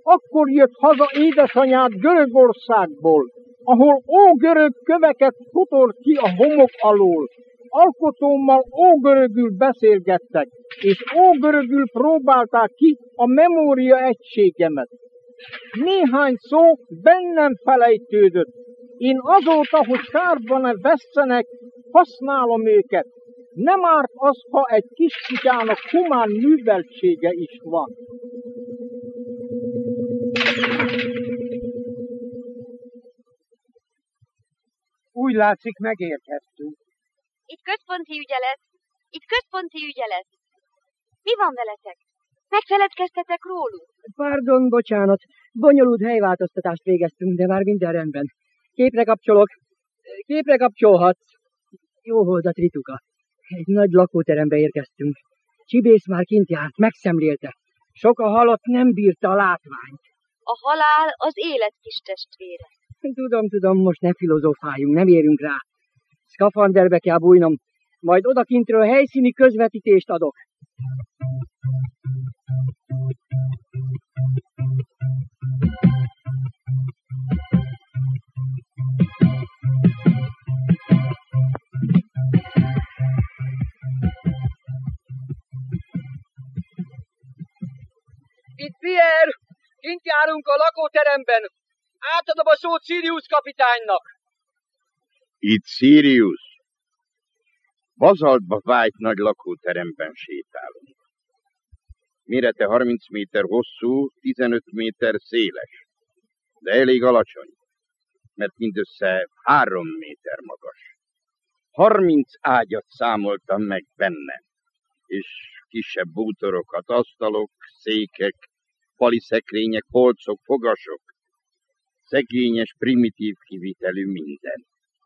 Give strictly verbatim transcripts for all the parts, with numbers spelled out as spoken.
Akkor jött haza édesanyád Görögországból, ahol ógörög köveket fotort ki a homok alól. Alkotómmal ógörögül beszélgettek, és ógörögül próbálták ki a memória egységemet. Néhány szó bennem felejtődött. Én azóta, hogy kárban vesszenek, használom őket. Nem árt az, ha egy kis kutyának humán műveltsége is van. Úgy látszik, megérkeztünk. Itt központi ügyelet. Itt központi ügyelet. Mi van veletek? Megfeledkeztetek rólunk? Pardon, bocsánat. Bonyolult helyváltoztatást végeztünk, de már minden rendben. Képre kapcsolok. Képre kapcsolhatsz. Jó holdat, Rituka. Egy nagy lakóterembe érkeztünk. Csibész már kint járt, megszemlélte. Sok a halott, nem bírta a látványt. A halál az élet kis testvére. Tudom, tudom, most ne filozofáljunk, nem érünk rá. Szkafanderbe kell bújnom, majd odakintről helyszíni közvetítést adok. Itt Pierre! Kint járunk a lakóteremben. Átadom a szót Sirius kapitánynak. Itt Sirius. Bazaltba vájt nagy lakóteremben sétálunk. Mérete harminc méter hosszú, tizenöt méter széles, de elég alacsony, mert mindössze három méter magas. harminc ágyat számoltam meg benne, és kisebb bútorokat, asztalok, székek, fali szekrények, polcok, fogasok, szegényes, primitív kivitelű minden.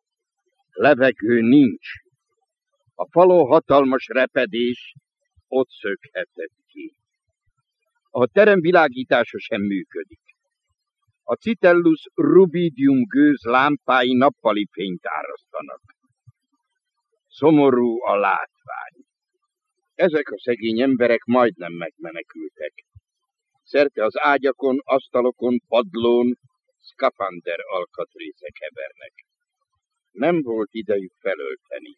Levegő nincs. A falon hatalmas repedés ott szökhetett ki. A terem világítása sem működik. A Citellus rubidium gőz lámpái nappali fényt árasztanak. Szomorú a látvány. Ezek a szegény emberek majdnem megmenekültek. Szerte az ágyakon, asztalokon, padlón szkafander alkatrészek hevernek. Nem volt idejük felölteni.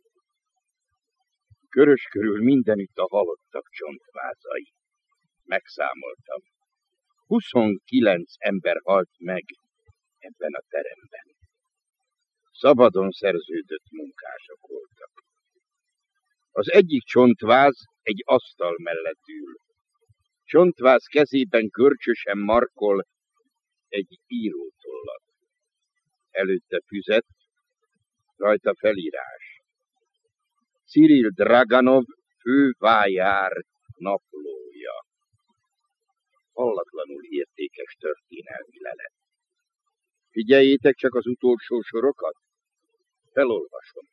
Körös körül mindenütt a halottak csontvázai. Megszámoltam. huszonkilenc ember halt meg ebben a teremben. Szabadon szerződött munkások voltak. Az egyik csontváz egy asztal mellett ül. Csontváz kezében görcsösen markol egy írótollat. Előtte füzet, rajta felírás. Cyril Draganov fővájár naplója. Hallatlanul értékes történelmi lelet. Figyeljétek csak az utolsó sorokat. Felolvasom.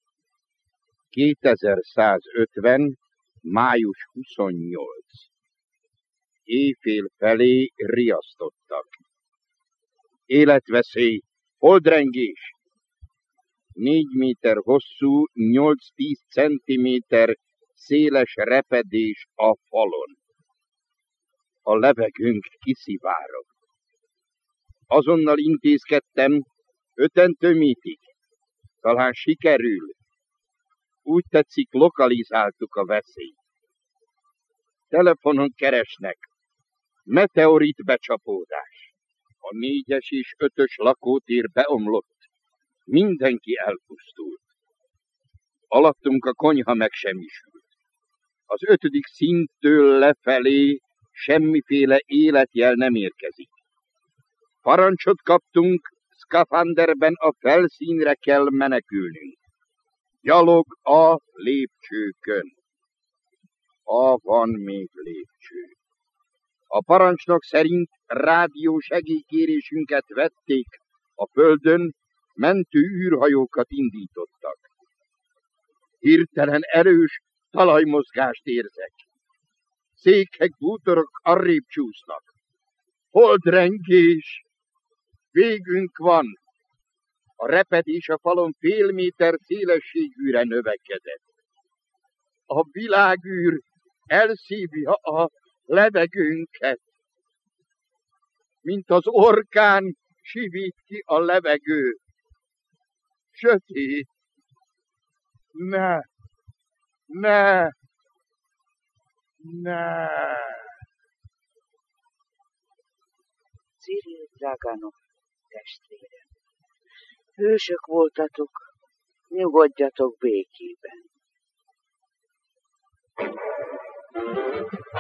kétezer-százötven. május huszonnyolc. Éjfél felé riasztottak. Életveszély, holdrengés. Négy méter hosszú, nyolc-tíz centiméter széles repedés a falon. A levegőnk kiszivárog. Azonnal intézkedtem, öten tömítik. Talán sikerül. Úgy tetszik, lokalizáltuk a veszélyt. Telefonon keresnek. Meteorit becsapódás. A négyes és ötös lakótér beomlott. Mindenki elpusztult. Alattunk a konyha megsemmisült. Az ötödik szinttől lefelé semmiféle életjel nem érkezik. Parancsot kaptunk, szkafanderben a felszínre kell menekülnünk. Gyalog a lépcsőkön. A van még lépcső. A parancsnok szerint rádió segélykérésünket vették a földön, mentő űrhajókat indítottak. Hirtelen erős talajmozgást érzek. Székek, bútorok arrébb csúsznak. Holdrengés! Végünk van! A repedés a falon fél méter szélességűre növekedett. A világűr elszívja a levegőnket. mint az orkán sivít ki a levegő. Sötét. Ne, ne, ne. Ciril Draganov, testvérem. Hősök voltatok, nyugodjatok békében.